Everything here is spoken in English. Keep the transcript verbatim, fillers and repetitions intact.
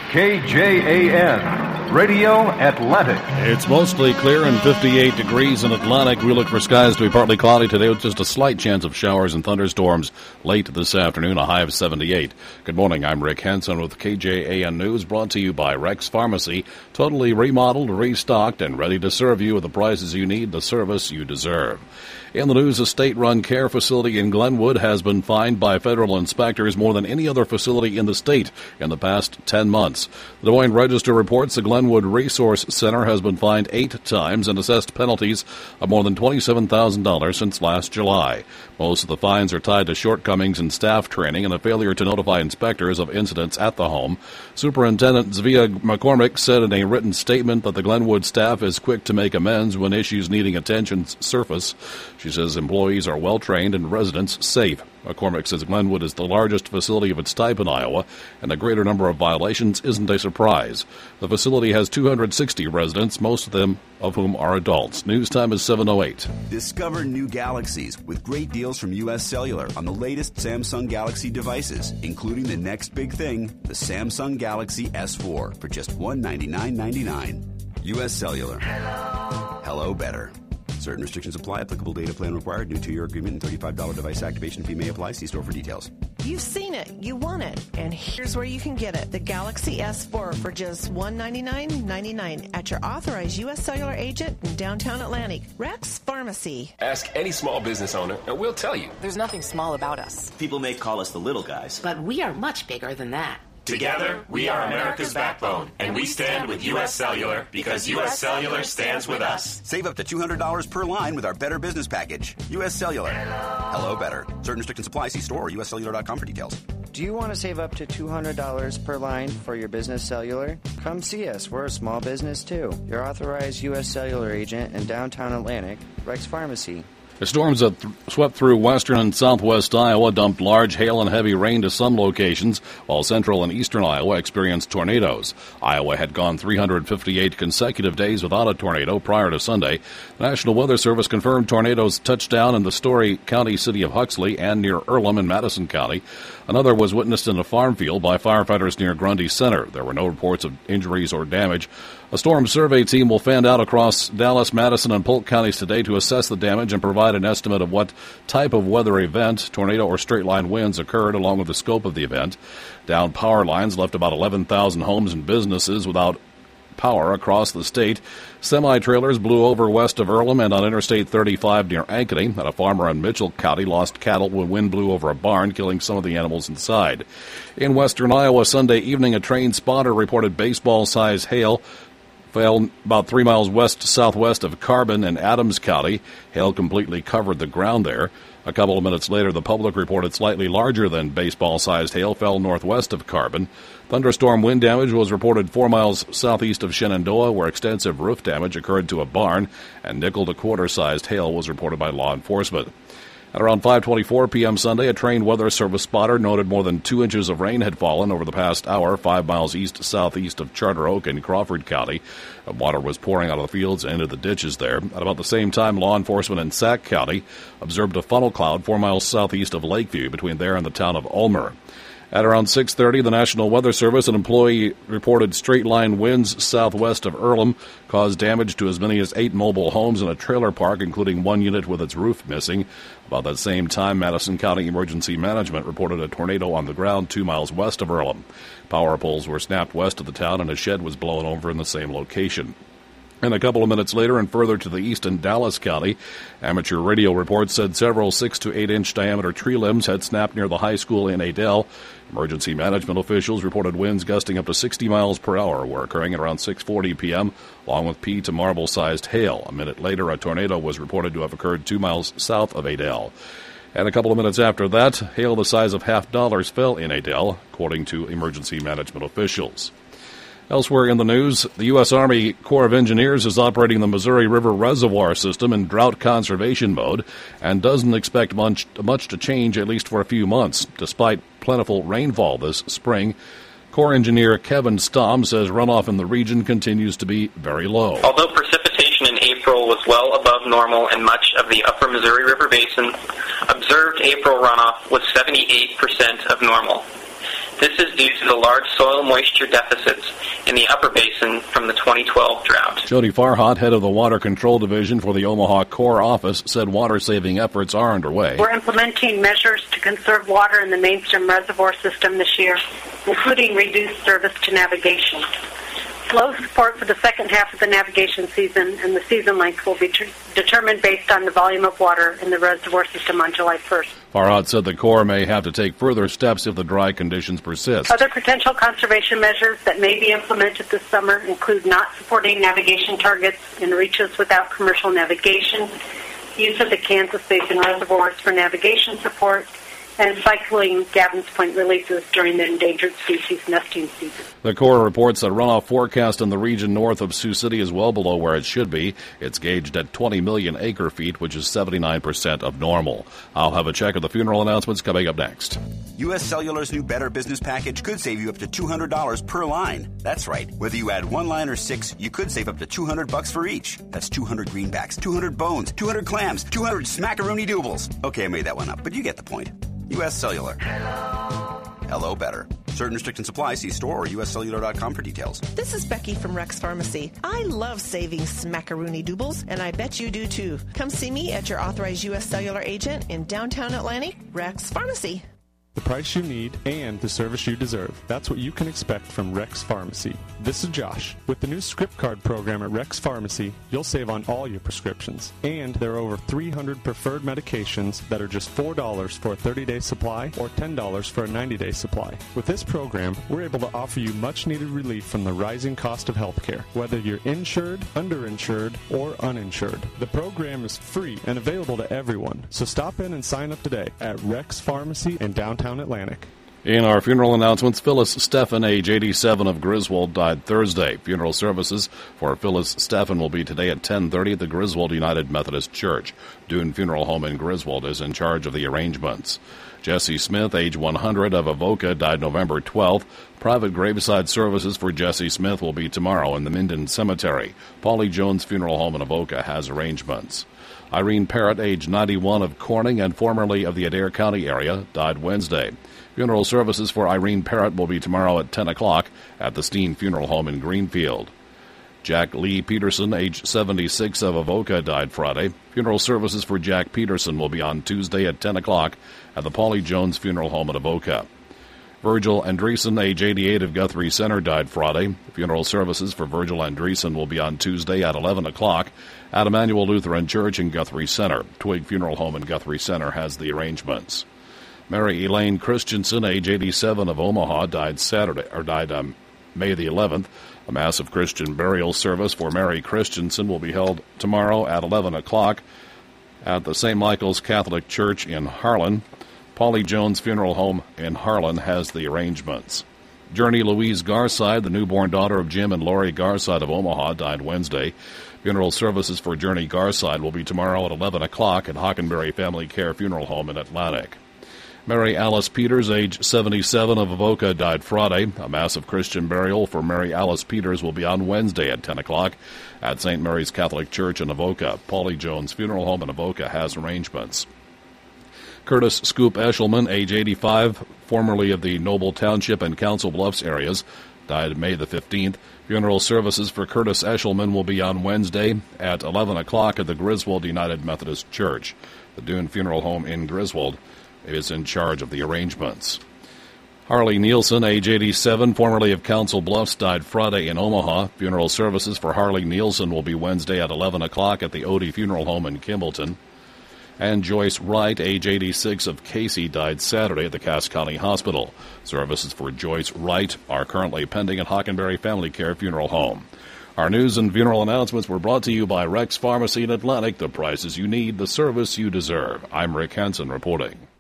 K J A N, Radio Atlantic. It's mostly clear and fifty-eight degrees in Atlantic. We look for skies to be partly cloudy today with just a slight chance of showers and thunderstorms late this afternoon, a high of seventy-eight. Good morning, I'm Rick Henson with K J A N News, brought to you by Rex Pharmacy. Totally remodeled, restocked, and ready to serve you with the prices you need, the service you deserve. In the news, a state-run care facility in Glenwood has been fined by federal inspectors more than any other facility in the state in the past ten months. The Des Moines Register reports the Glenwood Resource Center has been fined eight times and assessed penalties of more than twenty-seven thousand dollars since last July. Most of the fines are tied to shortcomings in staff training and a failure to notify inspectors of incidents at the home. Superintendent Zvia McCormick said in a written statement that the Glenwood staff is quick to make amends when issues needing attention surface. She says employees are well-trained and residents safe. McCormick says Glenwood is the largest facility of its type in Iowa, and the greater number of violations isn't a surprise. The facility has two hundred sixty residents, most of them of whom are adults. News time is seven oh eight. Discover new Galaxies with great deals from U S Cellular on the latest Samsung Galaxy devices, including the next big thing, the Samsung Galaxy S four, for just one hundred ninety-nine dollars and ninety-nine cents. U S Cellular. Hello. Hello better. Certain restrictions apply. Applicable data plan required. New two-year agreement and thirty-five dollars device activation fee may apply. See store for details. You've seen it. You want it. And here's where you can get it. The Galaxy S four for just one hundred ninety-nine dollars and ninety-nine cents at your authorized U S Cellular agent in downtown Atlantic. Rex Pharmacy. Ask any small business owner, and we'll tell you. There's nothing small about us. People may call us the little guys. But we are much bigger than that. Together, we are America's backbone, and we stand with U S Cellular because U S Cellular stands with us. Save up to two hundred dollars per line with our Better Business Package. U S Cellular. Hello. Hello better. Certain restrictions apply. See store or U S cellular dot com for details. Do you want to save up to two hundred dollars per line for your business cellular? Come see us. We're a small business, too. Your authorized U S Cellular agent in downtown Atlantic, Rex Pharmacy. The storms that th- swept through western and southwest Iowa dumped large hail and heavy rain to some locations, while central and eastern Iowa experienced tornadoes. Iowa had gone three hundred fifty-eight consecutive days without a tornado prior to Sunday. The National Weather Service confirmed tornadoes touched down in the Story County city of Huxley and near Earlham in Madison County. Another was witnessed in a farm field by firefighters near Grundy Center. There were no reports of injuries or damage. A storm survey team will fan out across Dallas, Madison, and Polk counties today to assess the damage and provide an estimate of what type of weather event, tornado or straight-line winds, occurred, along with the scope of the event. Downed power lines left about eleven thousand homes and businesses without power across the state. Semi-trailers blew over west of Earlham and on Interstate thirty-five near Ankeny, and a farmer in Mitchell County lost cattle when wind blew over a barn, killing some of the animals inside. In western Iowa Sunday evening, a train spotter reported baseball-sized hail fell about three miles west-southwest of Carbon in Adams County. Hail completely covered the ground there. A couple of minutes later, the public reported slightly larger than baseball-sized hail fell northwest of Carbon. Thunderstorm wind damage was reported four miles southeast of Shenandoah, where extensive roof damage occurred to a barn, and nickel to quarter-sized hail was reported by law enforcement. At around five twenty-four p.m. Sunday, a trained weather service spotter noted more than two inches of rain had fallen over the past hour, five miles east-southeast of Charter Oak in Crawford County. Water was pouring out of the fields and into the ditches there. At about the same time, law enforcement in Sac County observed a funnel cloud four miles southeast of Lakeview between there and the town of Ulmer. At around six thirty, the National Weather Service, an employee reported straight-line winds southwest of Earlham caused damage to as many as eight mobile homes and a trailer park, including one unit with its roof missing. About that same time, Madison County Emergency Management reported a tornado on the ground two miles west of Earlham. Power poles were snapped west of the town, and a shed was blown over in the same location. And a couple of minutes later, and further to the east in Dallas County, amateur radio reports said several six to eight inch diameter tree limbs had snapped near the high school in Adel. Emergency management officials reported winds gusting up to sixty miles per hour were occurring at around six forty p.m., along with pea to marble-sized hail. A minute later, a tornado was reported to have occurred two miles south of Adel. And a couple of minutes after that, hail the size of half dollars fell in Adel, according to emergency management officials. Elsewhere in the news, the U S. Army Corps of Engineers is operating the Missouri River Reservoir System in drought conservation mode and doesn't expect much, much to change, at least for a few months. Despite plentiful rainfall this spring, Corps Engineer Kevin Stom says runoff in the region continues to be very low. Although precipitation in April was well above normal in much of the upper Missouri River Basin, observed April runoff was seventy-eight percent of normal. This is due to the large soil moisture deficits in the upper basin from the twenty twelve drought. Jody Farhat, head of the Water Control Division for the Omaha Corps Office, said water-saving efforts are underway. We're implementing measures to conserve water in the Mainstem Reservoir system this year, including reduced service to navigation. Flow support for the second half of the navigation season and the season length will be ter- determined based on the volume of water in the reservoir system on July first. Farhat said the Corps may have to take further steps if the dry conditions persist. Other potential conservation measures that may be implemented this summer include not supporting navigation targets in reaches without commercial navigation, use of the Kansas Basin reservoirs for navigation support, and cycling Gavin's Point releases during the endangered species nesting season. The Corps reports that runoff forecast in the region north of Sioux City is well below where it should be. It's gauged at twenty million acre feet, which is seventy-nine percent of normal. I'll have a check of the funeral announcements coming up next. U S. Cellular's new Better Business Package could save you up to two hundred dollars per line. That's right. Whether you add one line or six, you could save up to two hundred bucks for each. That's two hundred greenbacks, two hundred bones, two hundred clams, two hundred smackaroonie doobles. Okay, I made that one up, but you get the point. U S. Cellular. Hello. Hello better. Certain restrictions apply. See store or U S cellular dot com for details. This is Becky from Rex Pharmacy. I love saving smackaroonie doobles, and I bet you do too. Come see me at your authorized U S Cellular agent in downtown Atlantic, Rex Pharmacy. The price you need and the service you deserve. That's what you can expect from Rex Pharmacy. This is Josh. With the new script card program at Rex Pharmacy, you'll save on all your prescriptions. And there are over three hundred preferred medications that are just four dollars for a thirty-day supply or ten dollars for a ninety-day supply. With this program, we're able to offer you much-needed relief from the rising cost of healthcare, whether you're insured, underinsured, or uninsured. The program is free and available to everyone. So stop in and sign up today at Rex Pharmacy in downtown Atlantic. In our funeral announcements, Phyllis Steffen, age eighty-seven, of Griswold, died Thursday. Funeral services for Phyllis Steffen will be today at ten thirty at the Griswold United Methodist Church. Dune Funeral Home in Griswold is in charge of the arrangements. Jesse Smith, age one hundred, of Avoca, died November twelfth. Private graveside services for Jesse Smith will be tomorrow in the Minden Cemetery. Paulie Jones Funeral Home in Avoca has arrangements. Irene Parrott, age ninety-one, of Corning and formerly of the Adair County area, died Wednesday. Funeral services for Irene Parrott will be tomorrow at ten o'clock at the Steen Funeral Home in Greenfield. Jack Lee Peterson, age seventy-six, of Avoca, died Friday. Funeral services for Jack Peterson will be on Tuesday at ten o'clock at the Paulie Jones Funeral Home in Avoca. Virgil Andreessen, age eighty-eight, of Guthrie Center, died Friday. Funeral services for Virgil Andreessen will be on Tuesday at eleven o'clock at Emmanuel Lutheran Church in Guthrie Center. Twig Funeral Home in Guthrie Center has the arrangements. Mary Elaine Christensen, age eighty-seven, of Omaha, died Saturday, or died um, May the eleventh. A massive Christian burial service for Mary Christensen will be held tomorrow at eleven o'clock at the Saint Michael's Catholic Church in Harlan. Paulie Jones Funeral Home in Harlan has the arrangements. Journey Louise Garside, the newborn daughter of Jim and Lori Garside of Omaha, died Wednesday. Funeral services for Journey Garside will be tomorrow at eleven o'clock at Hockenberry Family Care Funeral Home in Atlantic. Mary Alice Peters, age seventy-seven, of Avoca, died Friday. A massive Christian burial for Mary Alice Peters will be on Wednesday at ten o'clock at Saint Mary's Catholic Church in Avoca. Paulie Jones Funeral Home in Avoca has arrangements. Curtis Scoop Eshelman, age eighty-five, formerly of the Noble Township and Council Bluffs areas, died May the fifteenth. Funeral services for Curtis Eshelman will be on Wednesday at eleven o'clock at the Griswold United Methodist Church. The Dune Funeral Home in Griswold is in charge of the arrangements. Harley Nielsen, age eighty-seven, formerly of Council Bluffs, died Friday in Omaha. Funeral services for Harley Nielsen will be Wednesday at eleven o'clock at the Odie Funeral Home in Kimballton. And Joyce Wright, age eighty-six, of Casey, died Saturday at the Cass County Hospital. Services for Joyce Wright are currently pending at Hockenberry Family Care Funeral Home. Our news and funeral announcements were brought to you by Rex Pharmacy in Atlantic. The prices you need, the service you deserve. I'm Rick Hansen reporting.